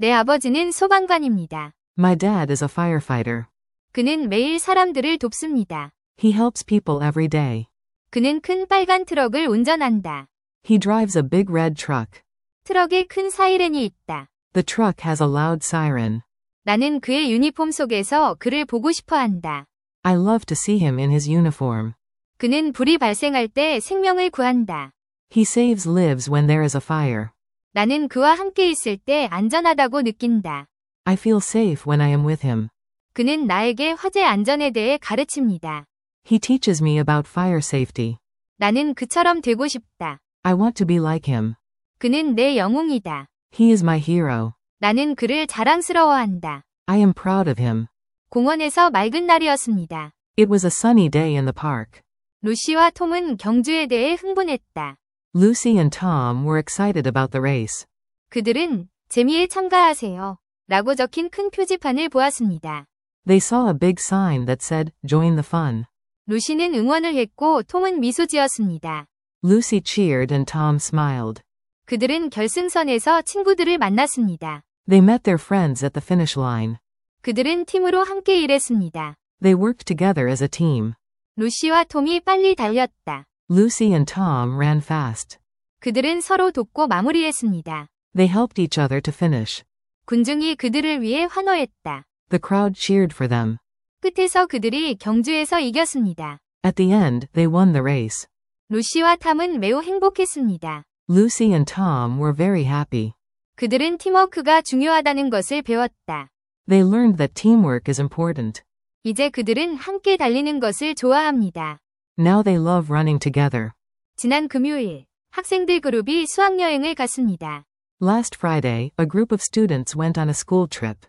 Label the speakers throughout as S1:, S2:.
S1: 내 아버지는 소방관입니다.
S2: My dad is a firefighter.
S1: 그는 매일 사람들을 돕습니다.
S2: He helps people every day.
S1: 그는 큰 빨간 트럭을 운전한다.
S2: He drives a big red truck.
S1: 트럭에 큰 사이렌이 있다.
S2: The truck has a loud siren.
S1: 나는 그의 유니폼 속에서 그를 보고 싶어 한다.
S2: I love to see him in his uniform.
S1: 그는 불이 발생할 때 생명을 구한다.
S2: He saves lives when there is a fire.
S1: 나는 그와 함께 있을 때 안전하다고 느낀다.
S2: I feel safe when I am with him.
S1: 그는 나에게 화재 안전에 대해 가르칩니다.
S2: He teaches me about fire safety.
S1: 나는 그처럼 되고 싶다.
S2: I want to be like him.
S1: 그는 내 영웅이다.
S2: He is my hero.
S1: 나는 그를 자랑스러워한다.
S2: I am proud of him.
S1: 공원에서 맑은 날이었습니다.
S2: It was a sunny day in the park.
S1: 루시와 톰은 경주에 대해 흥분했다.
S2: Lucy and Tom were excited about the race.
S1: 그들은 재미에 참가하세요. 라고 적힌 큰 표지판을 보았습니다.
S2: They saw a big sign that said, Join the fun.
S1: 루시는 응원을 했고 톰은 미소 지었습니다.
S2: Lucy cheered and Tom smiled.
S1: 그들은 결승선에서 친구들을 만났습니다.
S2: They met their friends at the finish line.
S1: 그들은 팀으로 함께 일했습니다.
S2: They worked together as a team.
S1: 루시와 톰이 빨리 달렸다.
S2: Lucy and Tom ran fast.
S1: 그들은 서로 돕고 마무리했습니다.
S2: They helped each other to finish.
S1: 군중이 그들을 위해 환호했다.
S2: The crowd cheered for them.
S1: 끝에서 그들이 경주에서 이겼습니다.
S2: At the end, they won the race.
S1: 루시와 탐은 매우 행복했습니다.
S2: Lucy and Tom were very happy.
S1: 그들은 팀워크가 중요하다는 것을 배웠다.
S2: They learned that teamwork is important.
S1: 이제 그들은 함께 달리는 것을 좋아합니다.
S2: Now they love running together.
S1: 지난 금요일, 학생들 그룹이 수학여행을 갔습니다.
S2: Last Friday, a group of students went on a school trip.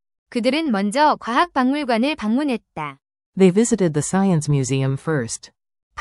S1: 그들은 먼저 과학박물관을 방문했다.
S2: They visited the Science Museum first.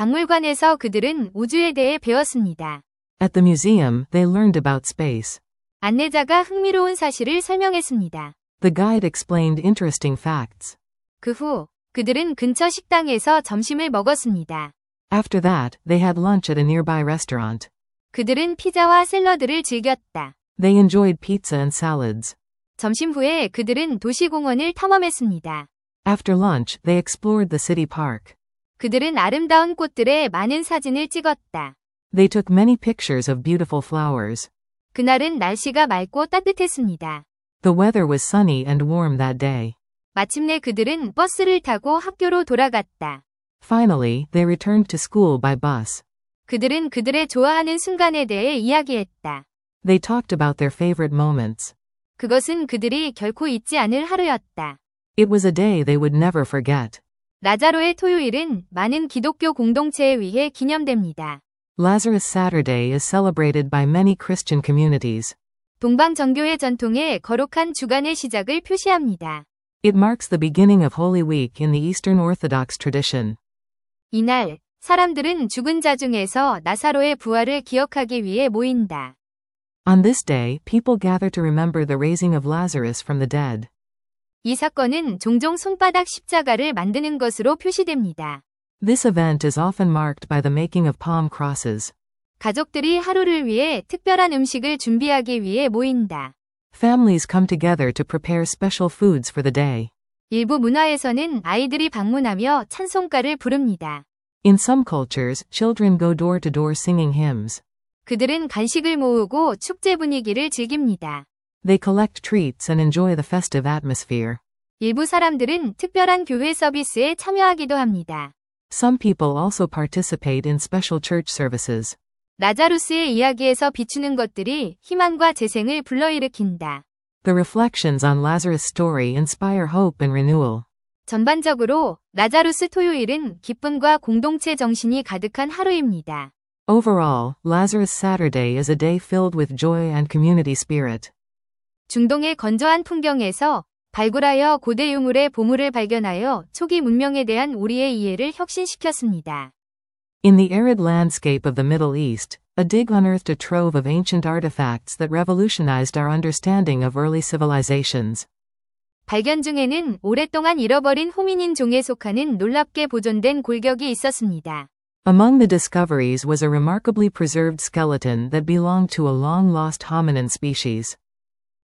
S1: 박물관에서 그들은 우주에 대해 배웠습니다.
S2: At the museum, they learned about space.
S1: 안내자가 흥미로운 사실을 설명했습니다.
S2: The guide explained interesting facts.
S1: 그 후, 그들은 근처 식당에서 점심을 먹었습니다.
S2: After that, they had lunch at a nearby restaurant.
S1: 그들은 피자와 샐러드를 즐겼다.
S2: They enjoyed pizza and salads.
S1: 점심 후에 그들은 도시공원을 탐험했습니다.
S2: After lunch, they explored the city park.
S1: 그들은 아름다운 꽃들의 많은 사진을 찍었다.
S2: They took many pictures of beautiful flowers.
S1: 그날은 날씨가 맑고 따뜻했습니다.
S2: The weather was sunny and warm that day.
S1: 마침내 그들은 버스를 타고 학교로 돌아갔다.
S2: Finally, they returned to school by bus.
S1: 그들은 그들의 좋아하는 순간에 대해 이야기했다.
S2: They talked about their favorite moments.
S1: 그것은 그들이 결코 잊지 않을 하루였다.
S2: It was a day they would never forget.
S1: 라자로의 토요일은 많은 기독교 공동체에 의해 기념됩니다.
S2: Lazarus Saturday is celebrated by many Christian communities.
S1: 동방 정교회 전통의 거룩한 주간의 시작을 표시합니다.
S2: It marks the beginning of Holy Week in the Eastern Orthodox tradition.
S1: 이날, 사람들은 죽은 자 중에서 나사로의 부활을 기억하기 위해 모인다.
S2: On this day, people gather to remember the raising of Lazarus from the dead.
S1: 이 사건은 종종 손바닥 십자가를 만드는 것으로 표시됩니다.
S2: This event is often marked by the making of palm crosses.
S1: 가족들이 하루를 위해 특별한 음식을 준비하기 위해 모인다.
S2: Families come together to prepare special foods for the day.
S1: 일부 문화에서는 아이들이 방문하며 찬송가를 부릅니다.
S2: In some cultures, children go door to door singing hymns.
S1: 그들은 간식을 모으고 축제 분위기를 즐깁니다.
S2: They collect treats and enjoy the festive atmosphere.
S1: 일부 사람들은 특별한 교회 서비스에 참여하기도 합니다.
S2: Some people also participate in special church services.
S1: 라자루스의 이야기에서 비추는 것들이 희망과 재생을 불러일으킨다.
S2: The reflections on Lazarus' story inspire hope and renewal.
S1: 전반적으로 라자루스 토요일은 기쁨과 공동체 정신이 가득한 하루입니다.
S2: Overall, Lazarus Saturday is a day filled with joy and community spirit.
S1: 중동의 건조한 풍경에서 발굴하여 고대 유물의 보물을 발견하여 초기 문명에 대한 우리의 이해를 혁신시켰습니다.
S2: In the arid landscape of the Middle East, a dig unearthed a trove of ancient artifacts that revolutionized our understanding of early civilizations.
S1: 발견 중에는 오랫동안 잃어버린 호미닌 종에 속하는 놀랍게 보존된 골격이 있었습니다.
S2: Among the discoveries was a remarkably preserved skeleton that belonged to a long-lost hominin species.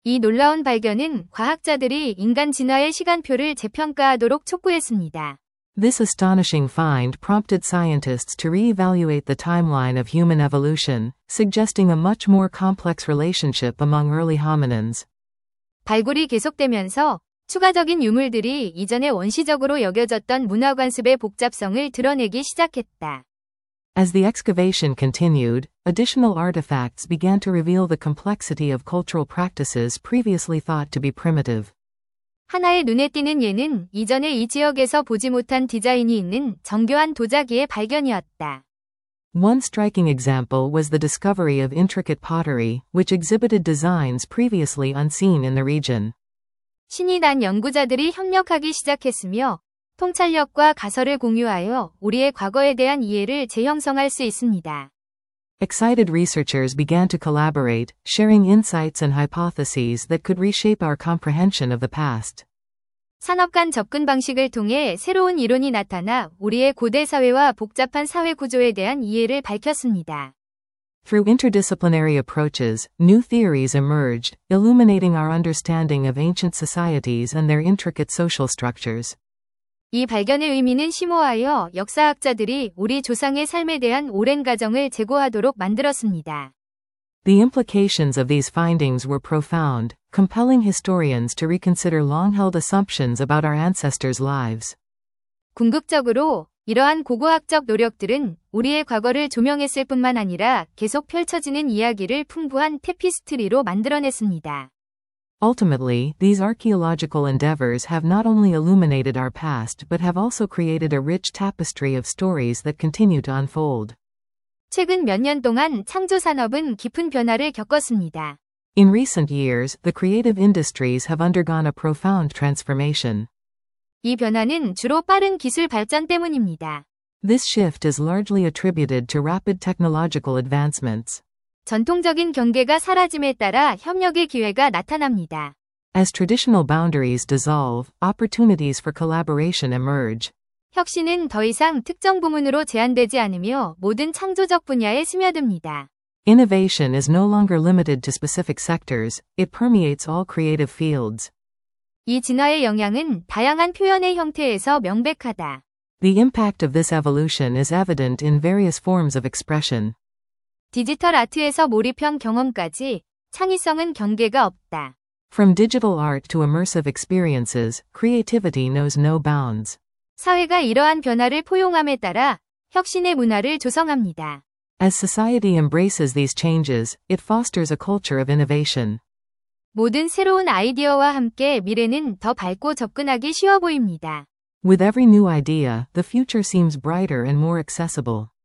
S1: 이 놀라운 발견은 과학자들이 인간 진화의 시간표를 재평가하도록 촉구했습니다.
S2: This astonishing find prompted scientists to reevaluate the timeline of human evolution, suggesting a much more complex relationship among early hominins.
S1: 발굴이 계속되면서 추가적인 유물들이 이전에 원시적으로 여겨졌던 문화관습의 복잡성을 드러내기 시작했다.
S2: As the excavation continued, additional artifacts began to reveal the complexity of cultural practices previously thought to be primitive.
S1: 하나의 눈에 띄는 예는 이전에 이 지역에서 보지 못한 디자인이 있는 정교한 도자기의 발견이었다.
S2: One striking example was the discovery of intricate pottery, which exhibited designs previously unseen in the region.
S1: 신이 난 연구자들이 협력하기 시작했으며 통찰력과 가설을 공유하여 우리의 과거에 대한 이해를 재형성할 수 있습니다.
S2: Excited researchers began to collaborate, sharing insights and hypotheses that could reshape our comprehension of the past.
S1: 산업 간 접근 방식을 통해 새로운 이론이 나타나 우리의 고대 사회와 복잡한 사회 구조에 대한 이해를 밝혔습니다.
S2: Through interdisciplinary approaches, new theories emerged, illuminating our understanding of ancient societies and their intricate social structures.
S1: 이 발견의 의미는 심오하여 역사학자들이 우리 조상의 삶에 대한 오랜 가정을 재고하도록 만들었습니다.
S2: The implications of these findings were profound, compelling historians to reconsider long-held assumptions about our ancestors' lives.
S1: 궁극적으로 이러한 고고학적 노력들은 우리의 과거를 조명했을 뿐만 아니라 계속 펼쳐지는 이야기를 풍부한 테피스트리로 만들어냈습니다.
S2: Ultimately, these archaeological endeavors have not only illuminated our past but have also created a rich tapestry of stories that continue to unfold.
S1: 최근 몇 년 동안 창조 산업은 깊은 변화를 겪었습니다.
S2: In recent years, the creative industries have undergone a profound transformation.
S1: 이 변화는 주로 빠른 기술 발전 때문입니다.
S2: This shift is largely attributed to rapid technological advancements.
S1: 전통적인 경계가 사라짐에 따라 협력의 기회가 나타납니다.
S2: As traditional boundaries dissolve, opportunities for collaboration emerge.
S1: 혁신은 더 이상 특정 부문으로 제한되지 않으며 모든 창조적 분야에 스며듭니다.
S2: Innovation is no longer limited to specific sectors, it permeates all creative fields.
S1: 이 진화의 영향은 다양한 표현의 형태에서 명백하다.
S2: The impact of this evolution is evident in various forms of expression.
S1: 디지털 아트에서 몰입형 경험까지 창의성은 경계가 없다.
S2: From digital art to immersive experiences, creativity knows no bounds.
S1: 사회가 이러한 변화를 포용함에 따라 혁신의 문화를 조성합니다.
S2: As society embraces these changes, it fosters a culture of innovation.
S1: 모든 새로운 아이디어와 함께 미래는 더 밝고 접근하기 쉬워 보입니다.
S2: With every new idea, the future seems brighter and more accessible.